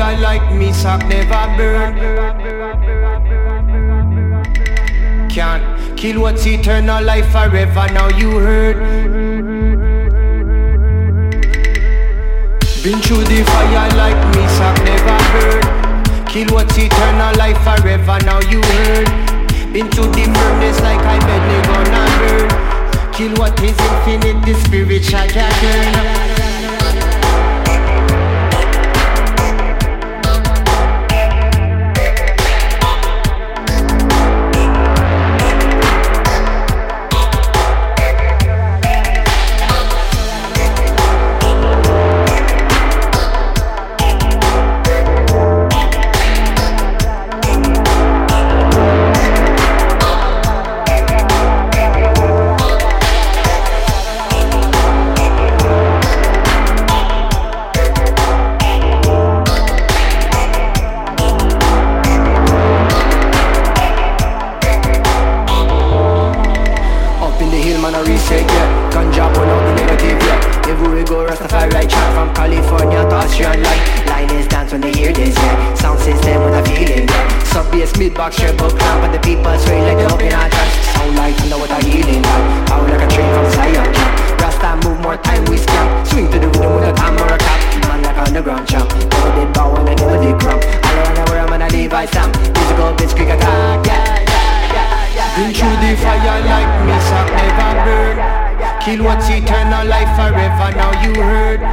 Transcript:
fire like me, sock never burn. Can't kill what's eternal life forever, now you heard. Been through the fire like me, sock never burn. Kill what's eternal life forever, now you heard. Been through the furnace like I bet they gonna burn. Kill what is infinite, the spirit shall turn. Mid-box, triple clamp, and the people sway like they open our tracks. Sound like thunder with a healing hand. Power like a train from Zion camp. Rasta move more time we scam. Swing to the rhythm with a tam or a cap. Man like underground champ. Never did bow and I never did cramp. All around the world, man, I Levi Sam. Musical bitch, quick attack, yeah. Been through the fire like me, sock never burn. Kill what's eternal life forever, now you heard.